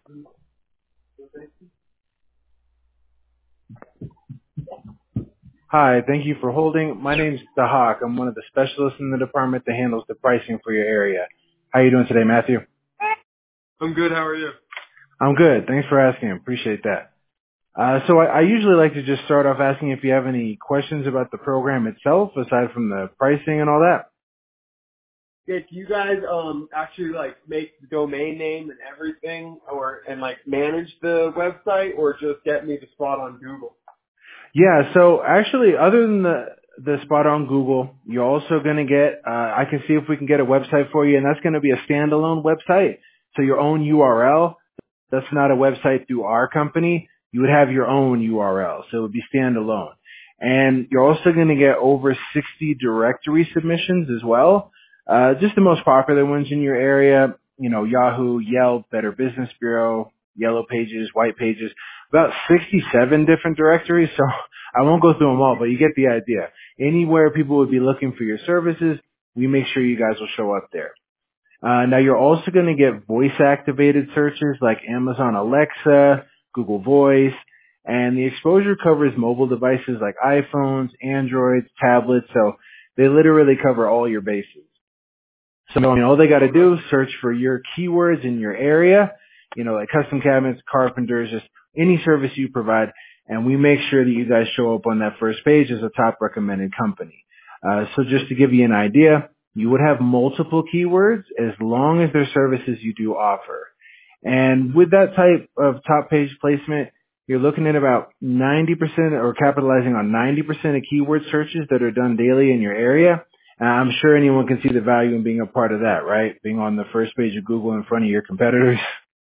Hi, thank you for holding. My name's Dahak. I'm one of the specialists in the department that handles the pricing for your area. How are you doing today, Matthew? I'm good. How are you? I'm good. Thanks for asking. Appreciate that. So I usually like to just start off asking if you have any questions about the program itself, aside from the pricing and all that. Yeah, do you guys actually like make the domain name and everything, and like manage the website, or just get me the spot on Google? Yeah, so actually, other than the spot on Google, you're also going to get, I can see if we can get a website for you, and that's going to be a standalone website. So your own URL. That's not a website through our company. You would have your own URL, so it would be standalone. And you're also going to get over 60 directory submissions as well. Just the most popular ones in your area, you know, Yahoo, Yelp, Better Business Bureau, Yellow Pages, White Pages, about 67 different directories. So I won't go through them all, but you get the idea. Anywhere people would be looking for your services, we make sure you guys will show up there. Now you're also going to get voice activated searches like Amazon Alexa, Google Voice, and the exposure covers mobile devices like iPhones, Androids, tablets, so they literally cover all your bases. So I mean, all they got to do is search for your keywords in your area, you know, like custom cabinets, carpenters, just any service you provide, and we make sure that you guys show up on that first page as a top recommended company. So just to give you an idea, you would have multiple keywords as long as they're services you do offer. And with that type of top page placement, you're looking at about 90% or capitalizing on 90% of keyword searches that are done daily in your area. I'm sure anyone can see the value in being a part of that, right? Being on the first page of Google in front of your competitors.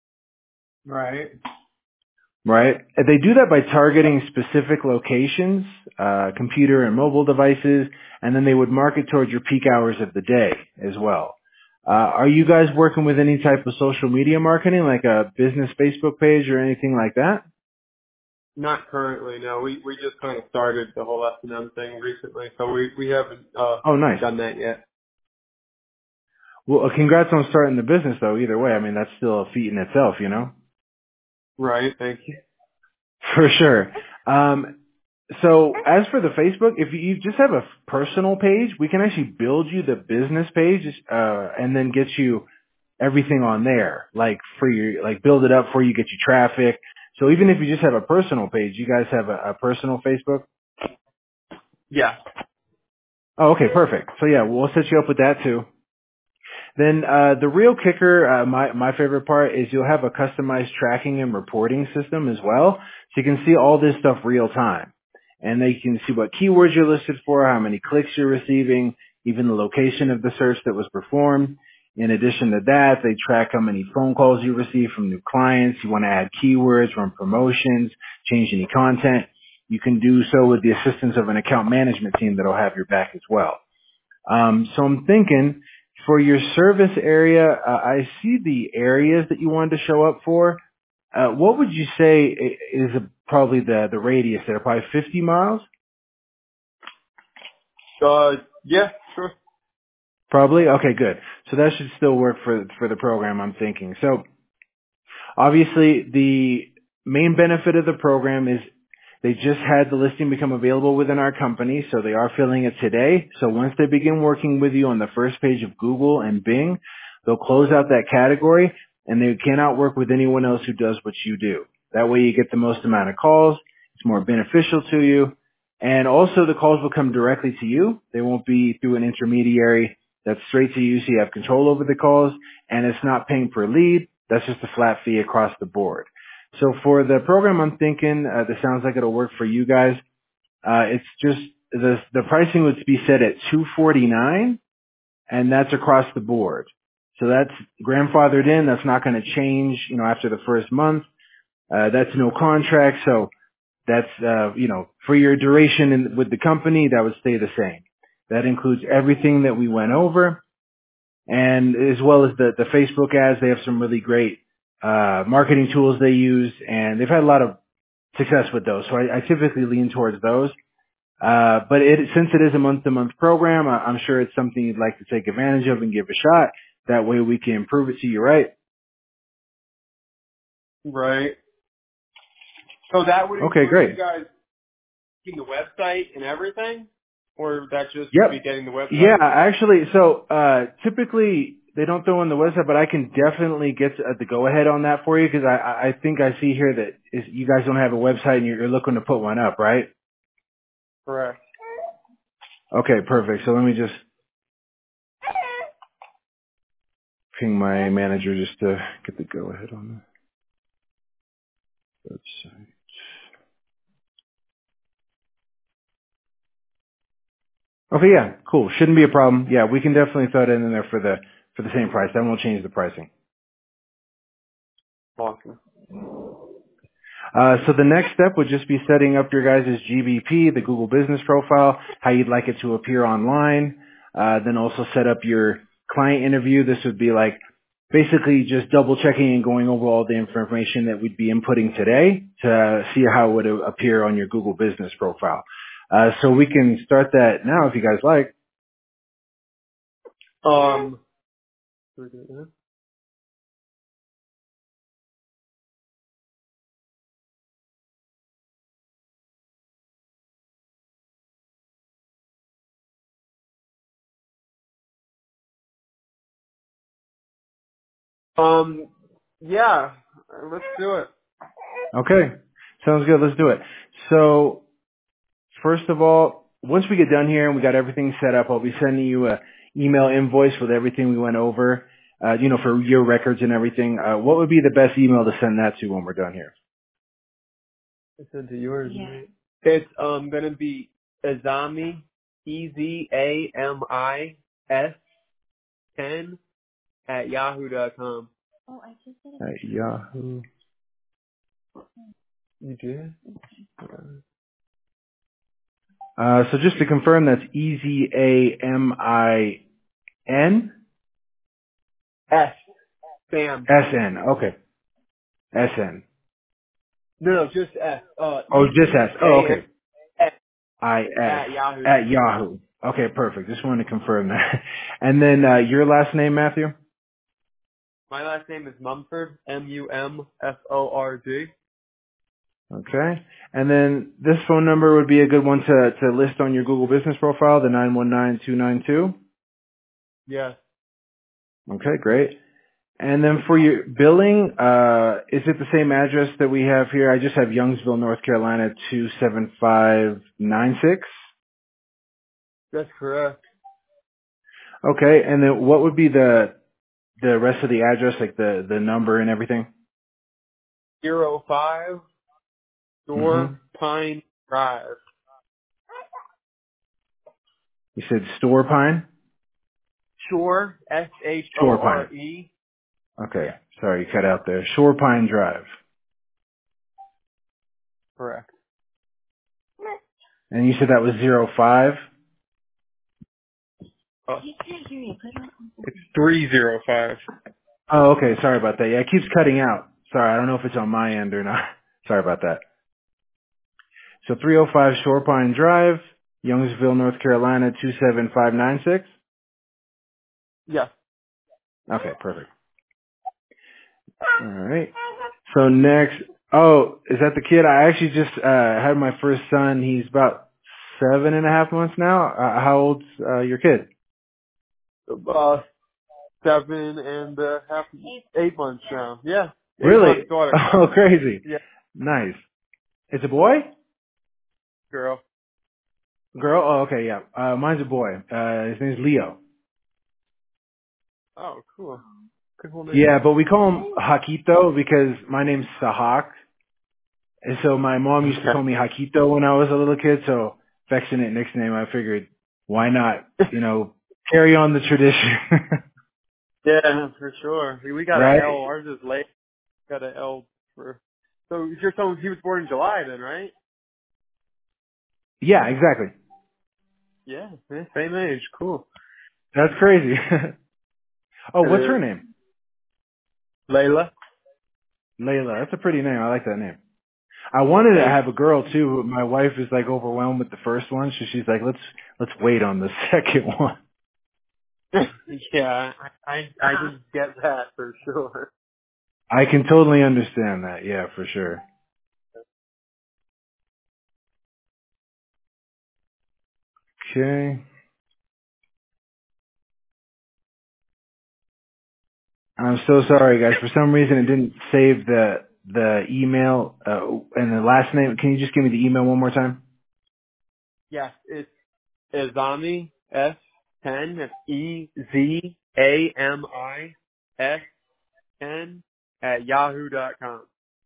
Right. Right? And they do that by targeting specific locations, computer and mobile devices, and then they would market towards your peak hours of the day as well. Are you guys working with any type of social media marketing, like a business Facebook page or anything like that? Not currently. No, we just kind of started the whole S&M thing recently, so we haven't Oh, nice. done that yet. Well, congrats on starting the business, though. Either way, I mean, that's still a feat in itself, you know? Right. Thank you. For sure. So as for the Facebook, if you just have a personal page, we can actually build you the business page, and then get you everything on there, like for your, like build it up for you, get you traffic. So even if you just have a personal page, you guys have a personal Facebook? Yeah. Oh, okay, perfect. So yeah, we'll set you up with that too. Then the real kicker, my favorite part is you'll have a customized tracking and reporting system as well, so you can see all this stuff real time, and then you can see what keywords you're listed for, how many clicks you're receiving, even the location of the search that was performed. In addition to that, they track how many phone calls you receive from new clients. You want to add keywords, run promotions, change any content. You can do so with the assistance of an account management team that'll have your back as well. So I'm thinking for your service area, I see the areas that you wanted to show up for. What would you say is probably the radius there? Probably 50 miles? Yeah, sure. Probably? Okay, good. So that should still work for the program, I'm thinking. So obviously the main benefit of the program is they just had the listing become available within our company, so they are filling it today. So once they begin working with you on the first page of Google and Bing, they'll close out that category, and they cannot work with anyone else who does what you do. That way you get the most amount of calls. It's more beneficial to you. And also the calls will come directly to you. They won't be through an intermediary. That's straight to you, so you have control over the calls, and it's not paying per lead. That's just a flat fee across the board. So for the program, I'm thinking this sounds like it'll work for you guys. It's just the pricing would be set at $249, and that's across the board. So that's grandfathered in. That's not going to change, you know, after the first month. That's no contract. So that's you know, for your duration with the company, that would stay the same. That includes everything that we went over, and as well as the Facebook ads. They have some really great marketing tools they use, and they've had a lot of success with those. So I typically lean towards those. But since it is a month-to-month program, I'm sure it's something you'd like to take advantage of and give a shot. That way we can prove it to you, right? Right. So that would Okay, include you great. guys getting the website and everything? Or would that just be Yep. getting the website? Yeah, actually, so typically they don't throw in the website, but I can definitely get the go-ahead on that for you because I think I see here that you guys don't have a website and you're looking to put one up, right? Correct. Okay, perfect. So let me just ping my manager just to get the go-ahead on the website. Okay, yeah, cool. Shouldn't be a problem. Yeah, we can definitely throw it in there for the same price. That won't change the pricing. Awesome. So the next step would just be setting up your guys' GBP, the Google Business Profile, how you'd like it to appear online. Then also set up your client interview. This would be like basically just double checking and going over all the information that we'd be inputting today to see how it would appear on your Google Business Profile. So we can start that now if you guys like. Um, yeah, let's do it. Okay, sounds good. Let's do it. So first of all, once we get done here and we got everything set up, I'll be sending you a email invoice with everything we went over, for your records and everything. What would be the best email to send that to when we're done here? I sent to yours. Yeah. Right? It's gonna be Azami, EZAMIS 10 at yahoo.com. At Yahoo. You did? So just to confirm, that's EZAMIN? S. Sam. SN. Okay. SN. No, just S. Oh, just S. Oh, EZAMS okay. IS at Yahoo. at Yahoo. Okay, perfect. Just wanted to confirm that. And then your last name, Matthew? My last name is Mumford, MUMFORD. Okay. And then this phone number would be a good one to list on your Google Business Profile, the 919292. Yes. Okay, great. And then for your billing, is it the same address that we have here? I just have Youngsville, North Carolina, 27596. That's correct. Okay. And then what would be the rest of the address, like the number and everything? 05 Mm-hmm. Door Pine Drive. You said Store Pine? Shore, Shore Pine. SHORE. Okay. Yeah, Sorry, you cut out there. Shore Pine Drive. correct. And you said that was 05? Oh, it's 305. Oh, okay. Sorry about that. Yeah, it keeps cutting out. Sorry, I don't know if it's on my end or not. Sorry about that. So 305 Shore Pine Drive, Youngsville, North Carolina, 27596. Yes. Okay, perfect. All right. So next, is that the kid? I actually just had my first son. He's about 7.5 months now. How old's your kid? 7.5, 8 months now. Yeah. 8 months Really? daughter. Oh, crazy. Yeah, Nice. It's a boy? girl. Girl? Oh, okay, yeah. Mine's a boy. His name's Leo. Oh, cool. Good whole name. Yeah, but we call him Hakito because my name's Sahak. And so my mom used to call me Hakito when I was a little kid, so affectionate nickname. I figured, why not, carry on the tradition. Yeah, for sure. We got a Right? L. Ours is late. Got a L for. So your son, he was born in July then, right? Yeah, exactly. Yeah, same age. Cool. That's crazy. Oh, It what's her is. name? Layla. Layla. That's a pretty name. I like that name. I wanted to Thanks. have a girl too, but my wife is like overwhelmed with the first one, so she's like, let's wait on the second one. Yeah, I didn't get that for sure. I can totally understand that. Yeah, for sure. Okay. I'm so sorry, guys. For some reason, it didn't save the email and the last name. Can you just give me the email one more time? Yes, it's Ezami S10. That's EZAMISN at yahoo.com.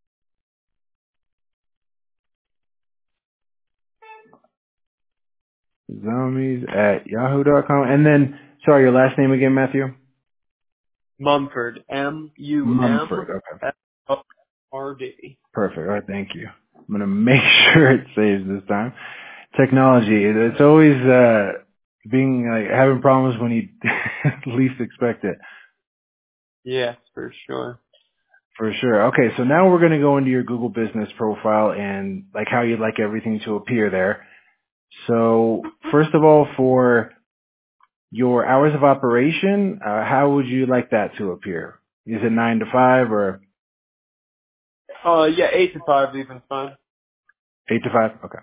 Zombies at yahoo.com. And then, sorry, your last name again, Matthew? Mumford Mumford. Okay. MUMFORD. Perfect. All right. Thank you. I'm going to make sure it saves this time. Technology. It's always, being like having problems when you least expect it. Yes, for sure. For sure. Okay. So now we're going to go into your Google business profile and like how you'd like everything to appear there. So first of all, for your hours of operation, how would you like that to appear? Is it 9 to 5 or Yeah, 8 to 5 even fine. 8 to 5? Okay.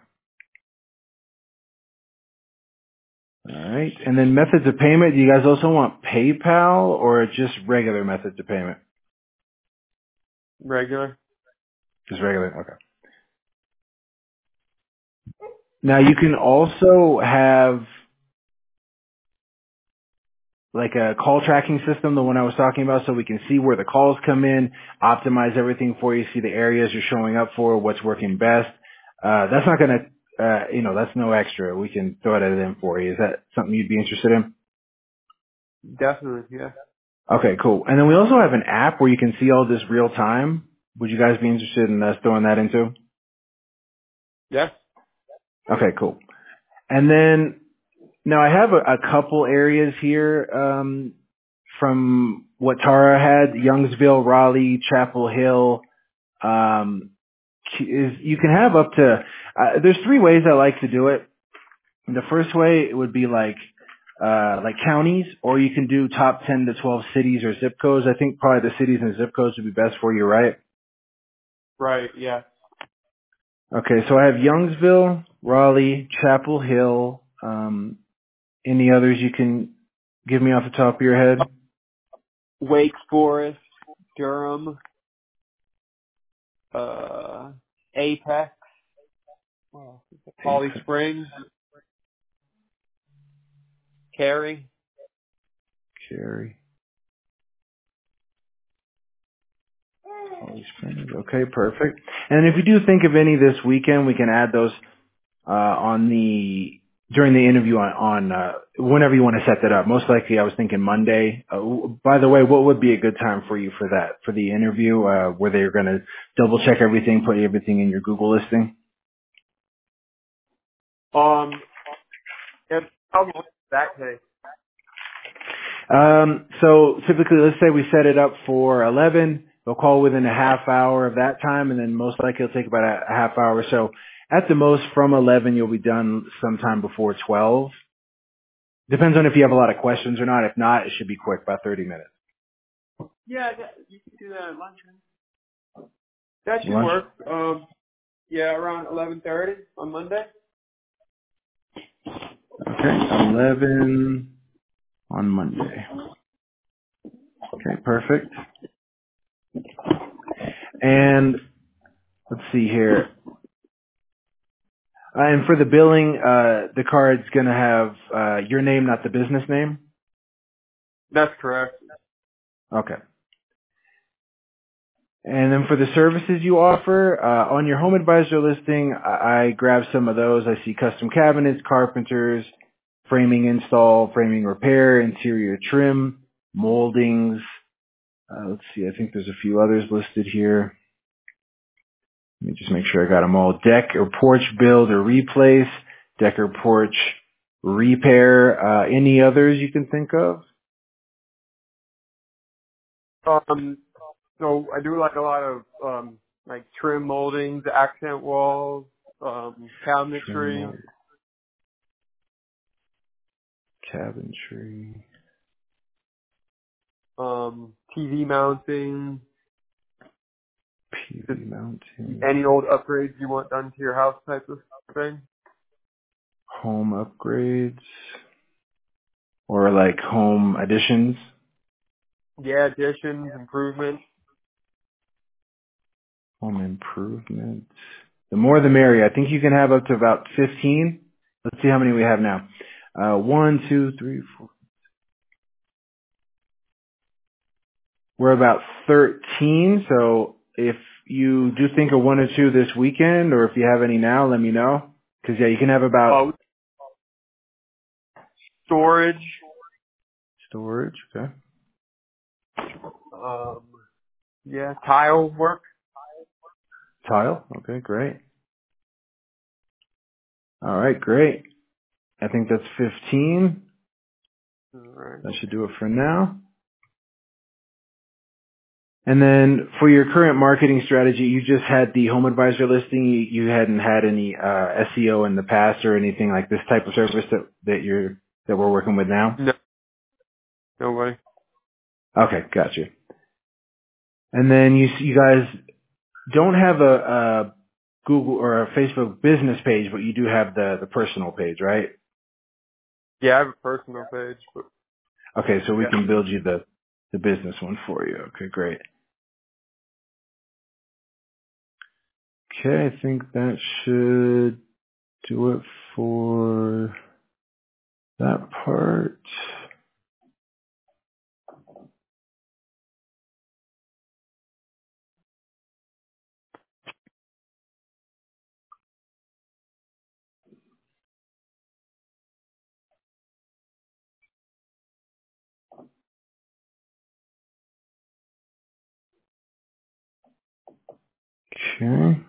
All right. And then methods of payment, do you guys also want PayPal or just regular methods of payment? Regular. Just regular. Okay. Now you can also have like a call tracking system, the one I was talking about, so we can see where the calls come in, optimize everything for you, see the areas you're showing up for, what's working best. That's not going to, that's no extra. We can throw that in for you. Is that something you'd be interested in? Definitely, yeah. Okay, cool. And then we also have an app where you can see all this real time. Would you guys be interested in us throwing that into? Yes. Okay, cool. And then now I have a couple areas here from what Tara had: Youngsville, Raleigh, Chapel Hill. Is you can have up to. There's three ways I like to do it. The first way it would be like counties, or you can do top 10 to 12 cities or zip codes. I think probably the cities and zip codes would be best for you, right? Right, yeah. Okay, so I have Youngsville, Raleigh, Chapel Hill. Any others you can give me off the top of your head? Wake Forest, Durham, Apex, Holly Springs, Cary. Cary. Holly Springs. Okay, perfect. And if you do think of any this weekend, we can add those on the during the interview on whenever you want to set that up. Most likely, I was thinking Monday. By the way, what would be a good time for you for that for the interview where they're going to double check everything, put everything in your Google listing? It's probably that case. So typically, let's say we set it up for 11. They'll call within a half hour of that time, and then most likely it'll take about a half hour. So at the most, from 11, you'll be done sometime before 12. Depends on if you have a lot of questions or not. If not, it should be quick, about 30 minutes. Yeah, you can do that at lunch. That should Lunch? work. Yeah, around 11:30 on Monday. Okay, 11 on Monday. Okay, perfect. And let's see here. And for the billing, the card's going to have your name, not the business name? That's correct. Okay. And then for the services you offer, on your home advisor listing, I grabbed some of those. I see custom cabinets, carpenters, framing install, framing repair, interior trim, moldings. Let's see, I think there's a few others listed here. Let me just make sure I got them all. Deck or porch build or replace, deck or porch repair. Any others you can think of? So I do like a lot of like trim moldings, accent walls, Trim cabinetry, mold, cabinetry. TV mounting. Just Mountain. any old upgrades you want done to your house type of thing? Home upgrades. Or like home additions. Yeah, additions, improvements. Home improvements. The more the merrier. I think you can have up to about 15. Let's see how many we have now. 1, 2, 3, 4. We're about 13. So if you do think of 1 or 2 this weekend, or if you have any now, let me know. Cause yeah, you can have about Storage. storage. Okay. Yeah, tile work. Tile. Okay, great. All right, great. I think that's 15. All right. That should do it for now. And then for your current marketing strategy, you just had the home advisor listing. You hadn't had any SEO in the past or anything like this type of service that we're working with now? No. No way. Okay, gotcha. And then you guys don't have a Google or a Facebook business page, but you do have the personal page, right? Yeah, I have a personal page, but Okay, so we yeah. can build you the business one for you. Okay, great. Okay, I think that should do it for that part. Okay.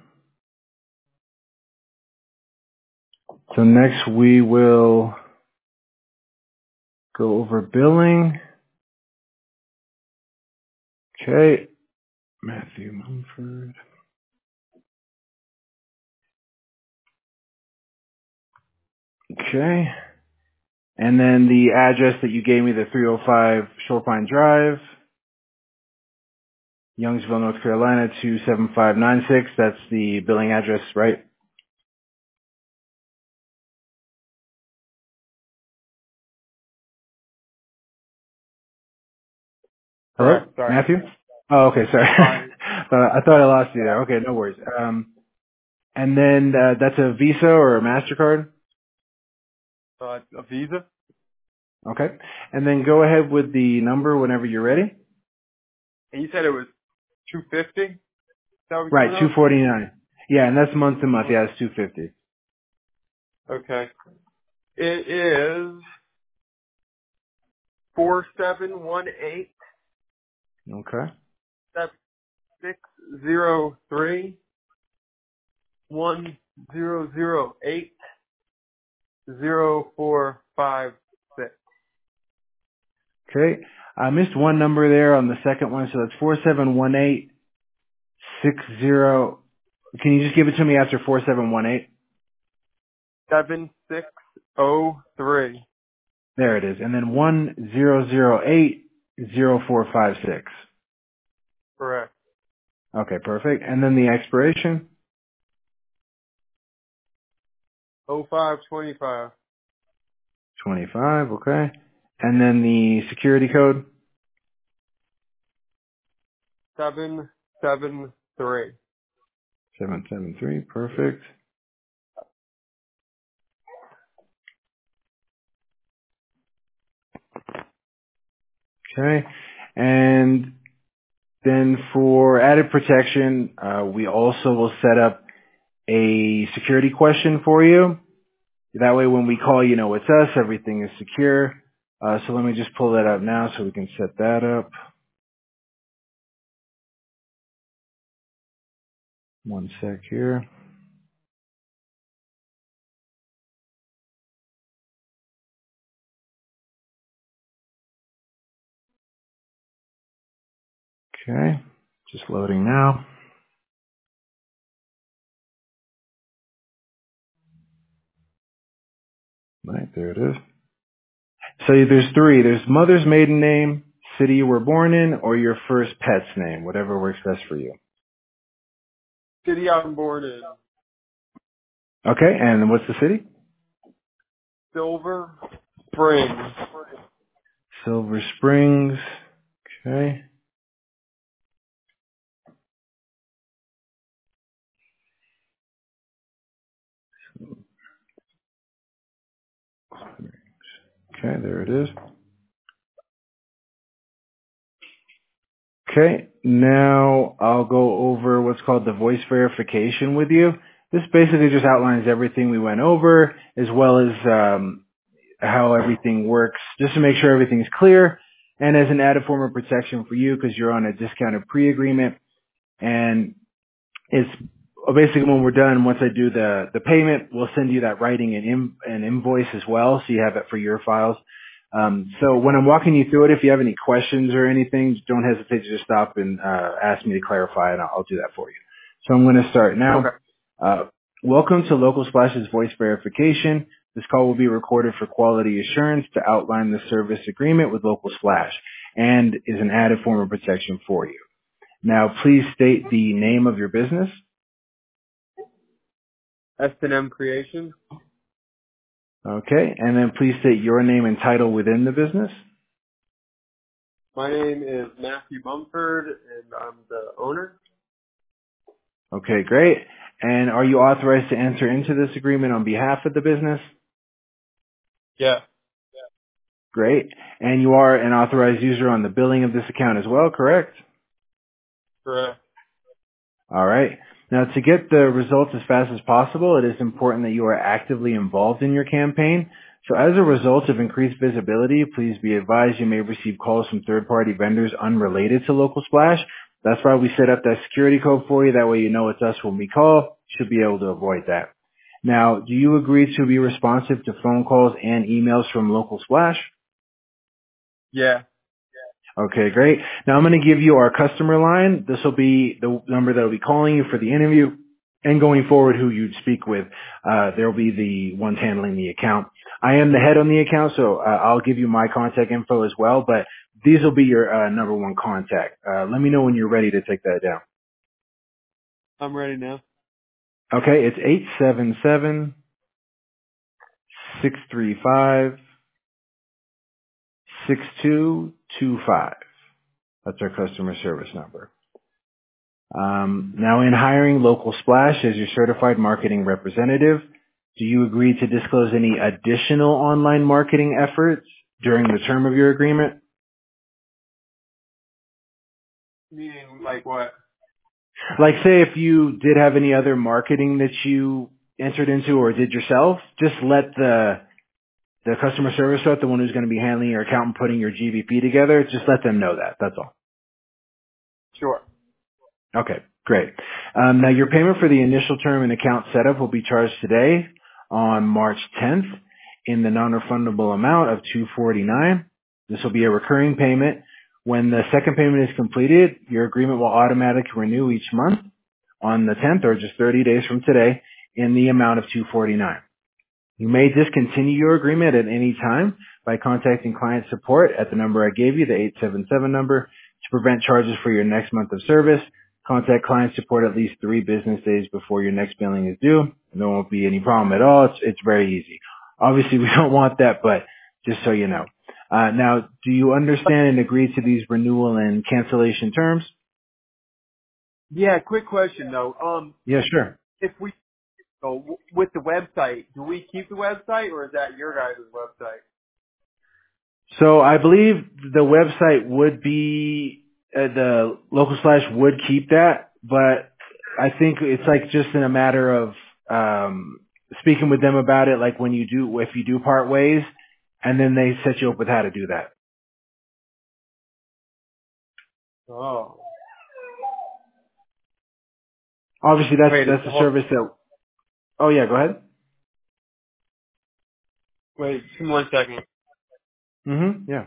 So next we will go over billing. Okay. Matthew Mumford. Okay. And then the address that you gave me, the 305 Shorepine Drive, Youngsville, North Carolina, 27596. That's the billing address, right? Hello? Correct. Sorry. Matthew? Oh, okay, sorry. I thought I lost you there. Okay, no worries. And then that's a Visa or a MasterCard? A Visa. Okay. And then go ahead with the number whenever you're ready. And you said it was 250. Is that what Right, you're coming up? 249. Yeah, and that's month to month. Yeah, it's 250. Okay. It is 4718 Okay. 603 1008 0456. Okay. I missed one number there on the second one, so that's 471860. Can you just give it to me after 4718? 7603. There it is. And then 10080456. Correct. Okay, perfect. And then the expiration? 0525. 25, okay. And then the security code? 773. 773, perfect. Okay. And then for added protection, we also will set up a security question for you. That way when we call, you know it's us, everything is secure. So let me just pull that up now so we can set that up. One sec here. Okay. Just loading now. Right, there it is. So there's three. There's mother's maiden name, city you were born in, or your first pet's name, whatever works best for you. City I'm born in. Okay, and what's the city? Silver Springs. Silver Springs. Okay. Okay, there it is. Okay, now I'll go over what's called the voice verification with you. This basically just outlines everything we went over, as well as how everything works, just to make sure everything's clear, and as an added form of protection for you because you're on a discounted pre-agreement. And it's basically when we're done, once I do the payment, we'll send you that writing and an invoice as well, so you have it for your files. So when I'm walking you through it, if you have any questions or anything, don't hesitate to just stop and ask me to clarify, and I'll do that for you. So I'm going to start now. Okay. Welcome to Local Splash's voice verification. This call will be recorded for quality assurance to outline the service agreement with Local Splash and is an added form of protection for you. Now, please state the name of your business. S&M Creation. Okay, and then please state your name and title within the business. My name is Matthew Mumford, and I'm the owner. Okay, great. And are you authorized to enter into this agreement on behalf of the business? Yeah. Great. And you are an authorized user on the billing of this account as well, correct? Correct. All right. Now, to get the results as fast as possible, it is important that you are actively involved in your campaign. So as a result of increased visibility, please be advised you may receive calls from third-party vendors unrelated to Local Splash. That's why we set up that security code for you. That way you know it's us when we call. You should be able to avoid that. Now, do you agree to be responsive to phone calls and emails from Local Splash? Yeah. Okay, great. Now I'm going to give you our customer line. This will be the number that will be calling you for the interview, and going forward who you'd speak with. They'll be the ones handling the account. I am the head on the account, so I'll give you my contact info as well, but these will be your number one contact. Let me know when you're ready to take that down. I'm ready now. Okay, it's 877-635-6225. That's our customer service number. Now in hiring Local Splash as your certified marketing representative, do you agree to disclose any additional online marketing efforts during the term of your agreement? Meaning, like what? Like say if you did have any other marketing that you entered into or did yourself, just let the customer service rep, the one who's going to be handling your account and putting your GVP together, just let them know that. That's all. Sure. Okay, great. Now your payment for the initial term and account setup will be charged today on March 10th in the non-refundable amount of $249. This will be a recurring payment. When the second payment is completed, your agreement will automatically renew each month on the 10th or just 30 days from today in the amount of $249. You may discontinue your agreement at any time by contacting client support at the number I gave you, the 877 number, to prevent charges for your next month of service. Contact client support at least 3 business days before your next billing is due. There won't be any problem at all. It's very easy. Obviously, we don't want that, but just so you know. Now, do you understand and agree to these renewal and cancellation terms? Yeah, quick question though. Yeah, sure. If we with the website, do we keep the website or is that your guys' website? So I believe the website would be, the Local Slash would keep that, but I think it's like just in a matter of speaking with them about it, like when you do, if you do part ways, and then they set you up with how to do that. Oh. Obviously, Wait, that's a service that. Oh yeah, go ahead. wait, just give me 1 second. Yeah.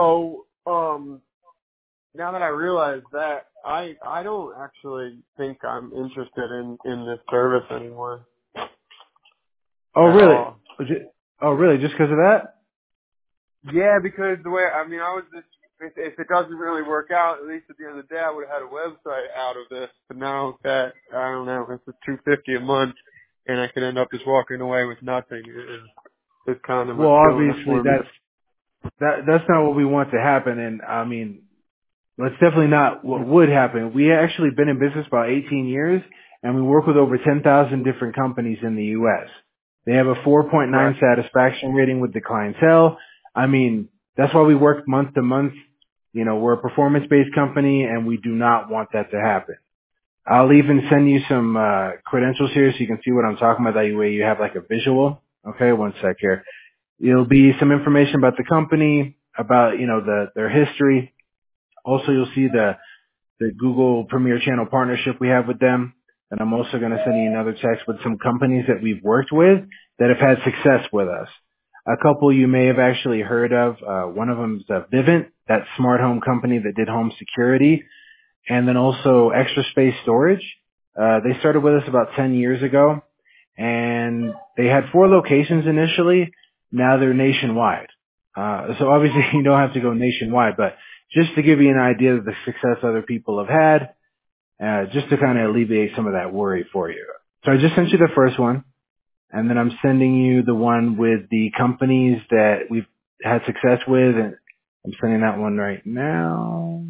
So, now that I realize that, I don't actually think I'm interested in this service anymore Oh, at really? all. Oh, really? Just because of that? Yeah, because the way, I mean, I was just, if it doesn't really work out, at least at the end of the day, I would have had a website out of this. But now that, I don't know, it's $250 a month, and I could end up just walking away with nothing. It's kind of Well, killing it obviously for me. that's not what we want to happen. And I mean, that's definitely not what would happen. We actually been in business about 18 years, and we work with over 10,000 different companies in the U.S. They have a Right. 4.9 satisfaction rating with the clientele. I mean, that's why we work month to month. You know, we're a performance-based company, and we do not want that to happen. I'll even send you some credentials here so you can see what I'm talking about. That way you have like a visual. Okay, one sec here. It'll be some information about the company, about, you know, their history. Also, you'll see the Google Premier Channel partnership we have with them. And I'm also going to send you another text with some companies that we've worked with that have had success with us. A couple you may have actually heard of. One of them is Vivint, that smart home company that did home security, and then also Extra Space Storage. They started with us about 10 years ago, and they had 4 locations initially. Now they're nationwide. So obviously you don't have to go nationwide, but just to give you an idea of the success other people have had, just to kind of alleviate some of that worry for you. So I just sent you the first one, and then I'm sending you the one with the companies that we've had success with, and I'm sending that one right now.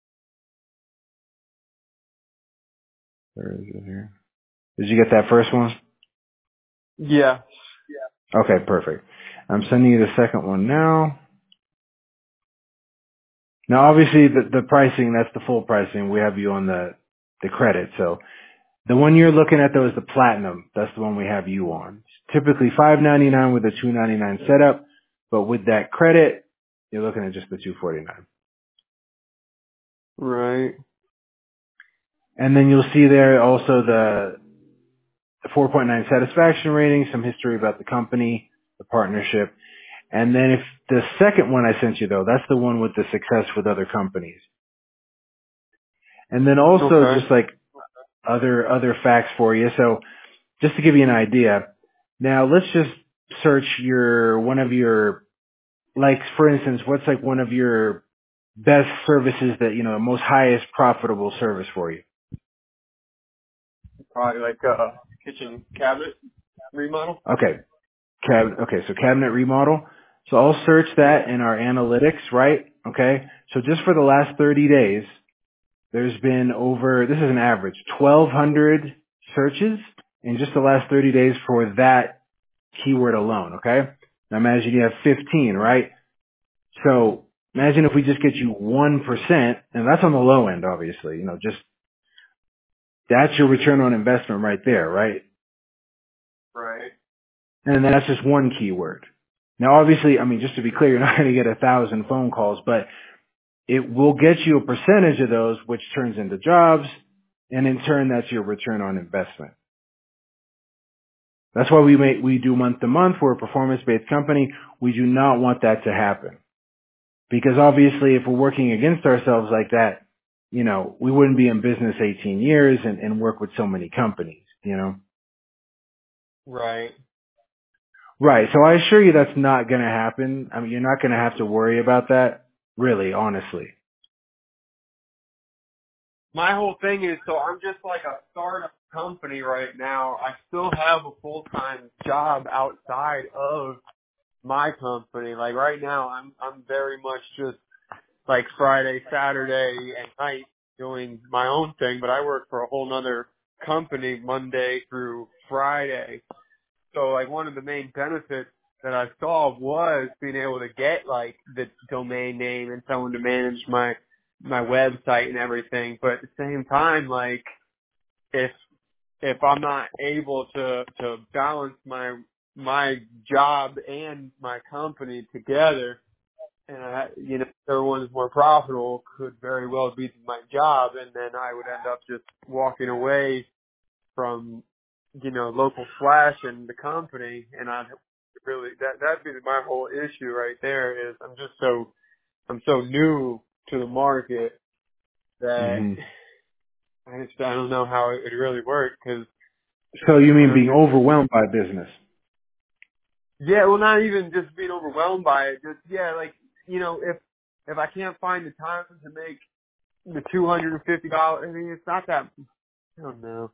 Where is it here? Did you get that first one? Yeah. Okay, perfect. I'm sending you the second one now. Now, obviously, the pricing, that's the full pricing. We have you on the credit. So the one you're looking at, though, is the platinum. That's the one we have you on. It's typically $599 with a $299 setup, but with that credit, you're looking at just the $249. Right. And then you'll see there also the 4.9 satisfaction rating, some history about the company, the partnership. And then if the second one I sent you, though, that's the one with the success with other companies. And then also Okay. just like other facts for you. So just to give you an idea, now let's just search one of your, like, for instance, what's like one of your best services that, you know, most highest profitable service for you? Probably like kitchen cabinet remodel. Okay. So cabinet remodel. So I'll search that in our analytics, right? Okay. So just for the last 30 days, there's been over, this is an average, 1,200 searches in just the last 30 days for that keyword alone, okay? Now imagine you have 15, right? So imagine if we just get you 1%, and that's on the low end, obviously, you know, just, that's your return on investment right there, right? Right. And then that's just one keyword. Now obviously, I mean, just to be clear, you're not going to get 1,000 phone calls, but it will get you a percentage of those, which turns into jobs, and in turn, that's your return on investment. That's why we do month to month. We're a performance-based company. We do not want that to happen. Because obviously if we're working against ourselves like that, you know, we wouldn't be in business 18 years and work with so many companies, you know? Right. Right. So I assure you that's not going to happen. I mean, you're not going to have to worry about that, really, honestly. My whole thing is, so I'm just like a startup company right now. I still have a full-time job outside of my company. Like right now, I'm very much just like Friday, Saturday, and night doing my own thing, but I work for a whole nother company Monday through Friday. So like one of the main benefits that I saw was being able to get like the domain name and someone to manage my website and everything. But at the same time, like if I'm not able to balance my job and my company together, and you know, whichever one is more profitable could very well be my job, and then I would end up just walking away from, you know, local Flash and the company, and I'd really that'd be my whole issue right there. Is I'm just so I'm so new to the market that Hmm. I don't know how it would really work because So you I mean don't being think overwhelmed by business? yeah, well, not even just being overwhelmed by it. Just yeah, like if I can't find the time to make the $250, I mean, it's not that. I don't know.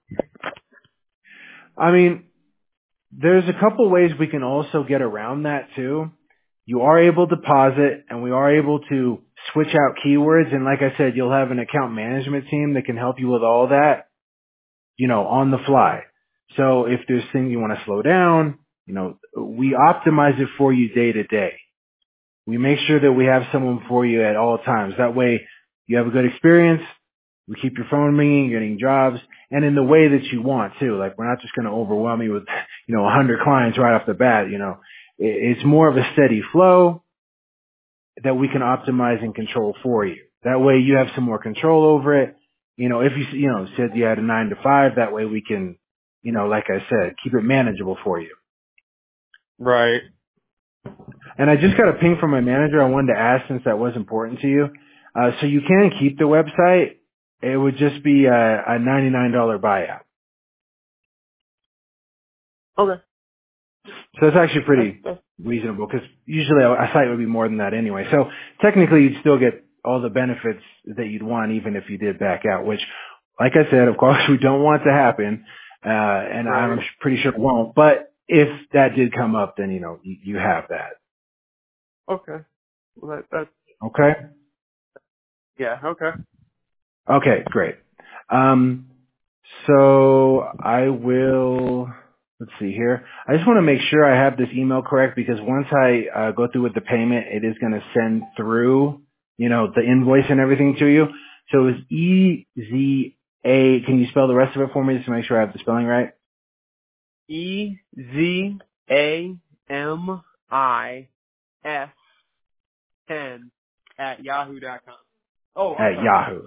I mean, there's a couple ways we can also get around that too. You are able to pause it, and we are able to switch out keywords. And like I said, you'll have an account management team that can help you with all that, on the fly. So if there's things you want to slow down, we optimize it for you day to day. We make sure that we have someone for you at all times. That way you have a good experience. We keep your phone ringing, getting jobs, and in the way that you want too. Like we're not just going to overwhelm you with, 100 clients right off the bat. It's more of a steady flow that we can optimize and control for you. That way you have some more control over it. If said you had a 9 to 5, that way we can, like I said, keep it manageable for you. Right. And I just got a ping from my manager. I wanted to ask since that was important to you. So you can keep the website. It would just be a $99 buyout. Okay. So it's actually pretty That's reasonable because usually a site would be more than that anyway. So technically you'd still get all the benefits that you'd want even if you did back out, which like I said, of course we don't want to happen. And I'm right. pretty sure it won't. But if that did come up, then, you have that. Okay. Well, that's Okay? yeah. Okay. Okay, great. Um, so I will, let's see here. I just want to make sure I have this email correct because once I go through with the payment, it is going to send through, the invoice and everything to you. So it's EZA. Can you spell the rest of it for me just to make sure I have the spelling right? EZAMIS10 at yahoo.com. Oh, I'm At sorry. Yahoo.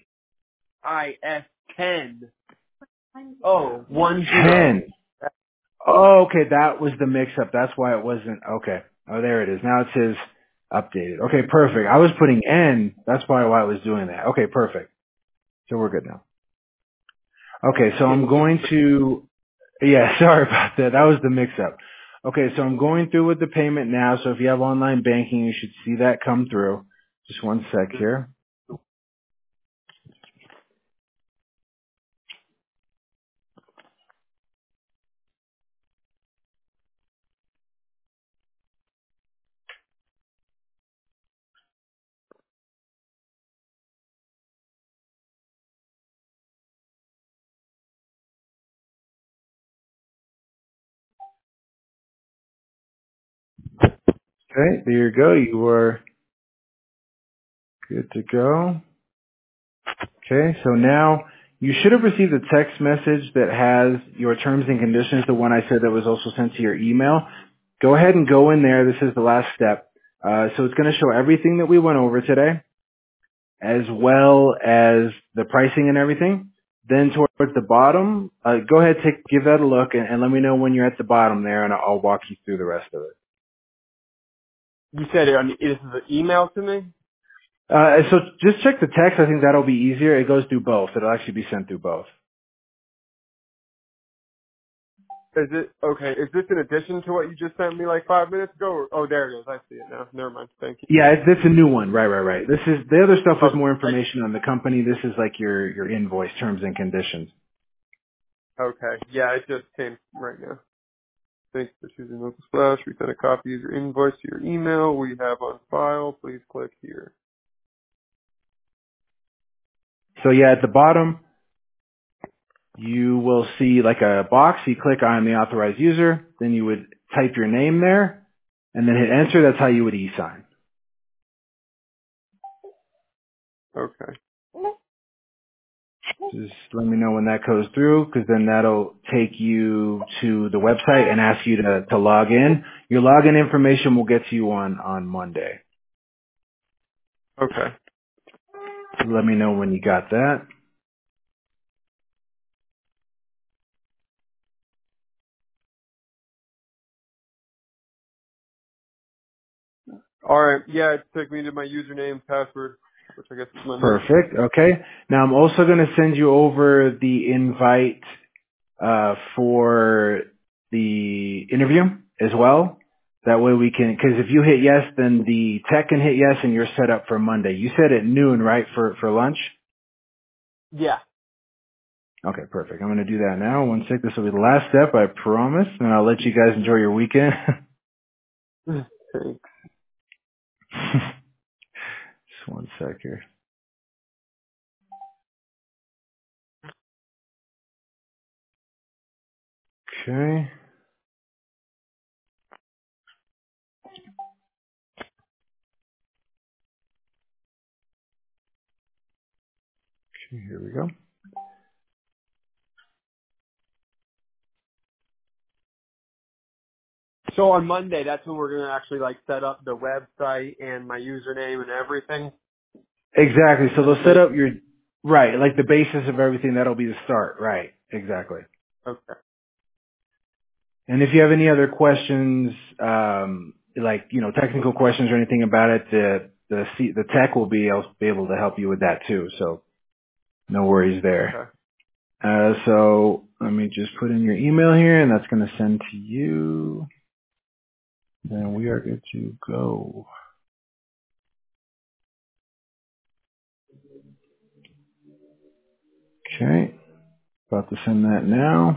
EZIS10. Oh, 10. 10. Oh, okay, that was the mix-up. That's why it wasn't. Okay. Oh, there it is. Now it says updated. Okay, perfect. I was putting N. That's probably why I was doing that. Okay, perfect. So we're good now. Okay, so I'm going to, yeah, sorry about that. That was the mix-up. Okay, so I'm going through with the payment now. So if you have online banking, you should see that come through. Just one sec here. Okay, there you go. You are good to go. Okay, so now you should have received a text message that has your terms and conditions, the one I said that was also sent to your email. Go ahead and go in there. This is the last step. So it's going to show everything that we went over today, as well as the pricing and everything. Then towards the bottom, go ahead, give that a look, and let me know when you're at the bottom there, and I'll walk you through the rest of it. You said this is an email to me? So just check the text. I think that'll be easier. It goes through both. It'll actually be sent through both. Is it okay? Is this in addition to what you just sent me like 5 minutes ago? Oh, there it is. I see it now. Never mind. Thank you. Yeah, it's a new one. Right. This is the other stuff was Okay. more information on the company. This is like your invoice terms and conditions. Okay. Yeah, it just came right now. Thanks for choosing Local Splash. We sent a copy of your invoice to your email we have on file. Please click here. So yeah, at the bottom you will see like a box. You click on the authorized user, then you would type your name there, and then hit enter. That's how you would e-sign. Okay. Just let me know when that goes through, because then that'll take you to the website and ask you to log in. Your login information will get to you on Monday. Okay. Let me know when you got that. All right. Yeah, it took me to my username, password, which I guess is my name. Perfect. Okay. Now I'm also going to send you over the invite for the interview as well. That way we can, because if you hit yes, then the tech can hit yes, and you're set up for Monday. You said at noon, right, for lunch? Yeah. Okay, perfect. I'm going to do that now. One sec. This will be the last step, I promise, and I'll let you guys enjoy your weekend. Thanks. Just one sec here. Okay. Okay, here we go. So on Monday, that's when we're going to actually like set up the website and my username and everything. Exactly. So And they'll set up your, right, like the basis of everything. That'll be the start. Right. Exactly. okay. And if you have any other questions, like, technical questions or anything about it, the tech will be able to help you with that too. So no worries there. Okay. So let me just put in your email here, and that's going to send to you. Then we are good to go. Okay. About to send that now.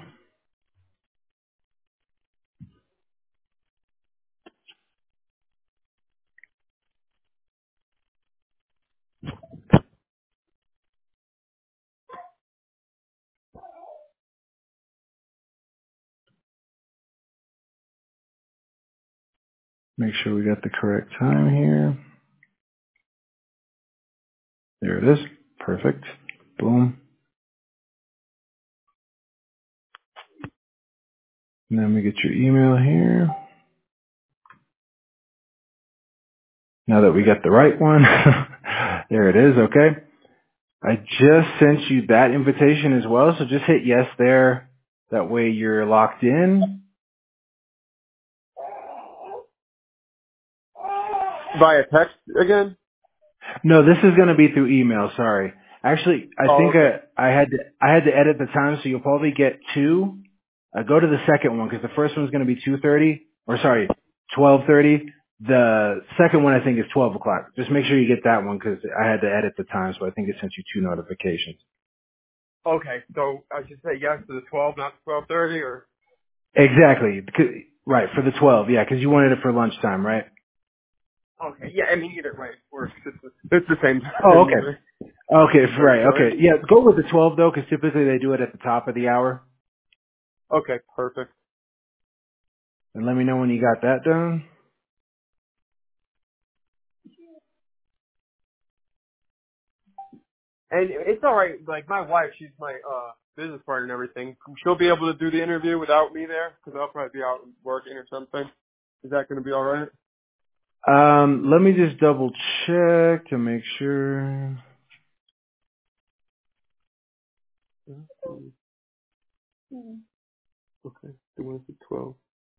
Make sure we got the correct time here. There it is. Perfect. Boom. And then we get your email here. Now that we got the right one. There it is. Okay. I just sent you that invitation as well. So just hit yes there. That way you're locked in. Via text again? No, this is going to be through email. Sorry. Actually, I Oh, think okay. I had to edit the time, so you'll probably get two. Go to the second one because the first one's going to be 2:30, or sorry, 12:30. The second one I think is 12 o'clock. Just make sure you get that one because I had to edit the time, so I think it sent you two notifications. Okay. So I should say yes to the 12, not the 12:30, or? Exactly. Right for the 12, yeah, because you wanted it for lunchtime, right? Okay. Yeah, I mean, either way it works. It's the same Oh, time to okay. me. Okay, Or right. sorry. Okay, yeah. Go with the 12 though, because typically they do it at the top of the hour. Okay, perfect. And let me know when you got that done. And it's all right. Like my wife, she's my business partner and everything. She'll be able to do the interview without me there because I'll probably be out working or something. Is that going to be all right? Let me just double check to make sure. Okay. The one's at 12.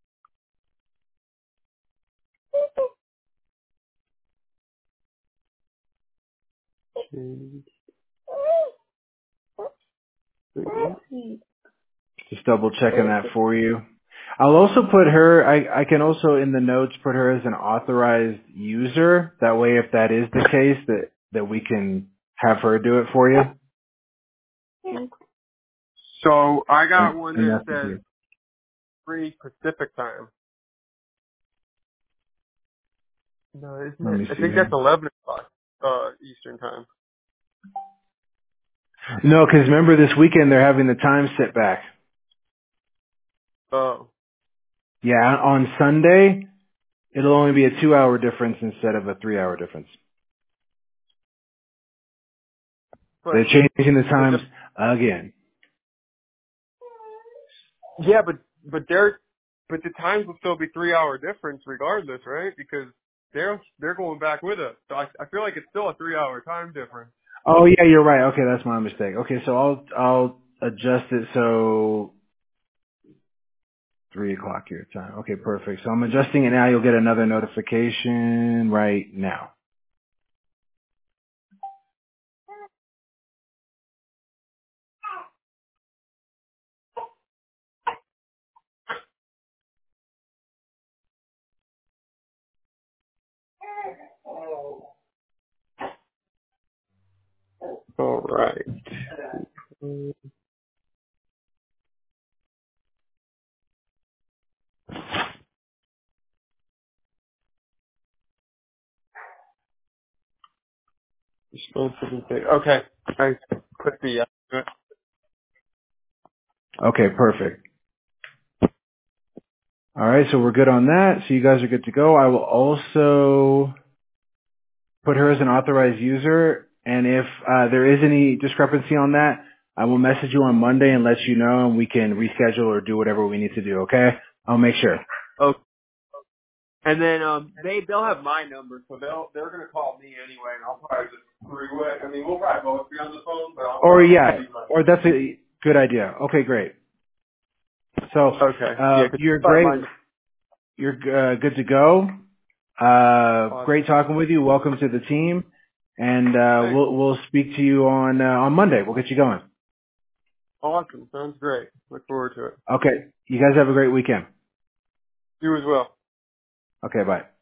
Just double checking that for you. I'll also put her, I can also in the notes put her as an authorized user. That way if that is the case that we can have her do it for you. So I got one And that that's the says deal. 3 Pacific time. No, isn't Let it? me I see think that's here. 11 o'clock Eastern time. No, because remember this weekend they're having the time set back. Oh. Yeah, on Sunday it'll only be a 2-hour difference instead of a 3-hour difference. They're But changing the but times again. yeah, but the times will still be 3-hour difference regardless, right? Because they're going back with us. So I feel like it's still a 3-hour time difference. Oh yeah, you're right. Okay, that's my mistake. Okay, so I'll adjust it so 3 o'clock your time. Okay, perfect. So I'm adjusting it now. You'll get another notification right now. All right. Okay. I put the yes. Okay, perfect. All right, so we're good on that. So you guys are good to go. I will also put her as an authorized user, and if there is any discrepancy on that, I will message you on Monday and let you know, and we can reschedule or do whatever we need to do. Okay? I'll make sure. Okay. And then they'll have my number, so they're gonna call me anyway, and I'll probably just screw it. I mean, we'll probably both be on the phone, but I'll Or probably yeah, be like, or that's a good idea. Okay, great. So okay, yeah, 'cause you're probably great. my You're good to go. awesome. Great talking with you. Welcome to the team, and Thanks. we'll speak to you on Monday. We'll get you going. Awesome. Sounds great. Look forward to it. Okay. You guys have a great weekend. You as well. Okay. Bye.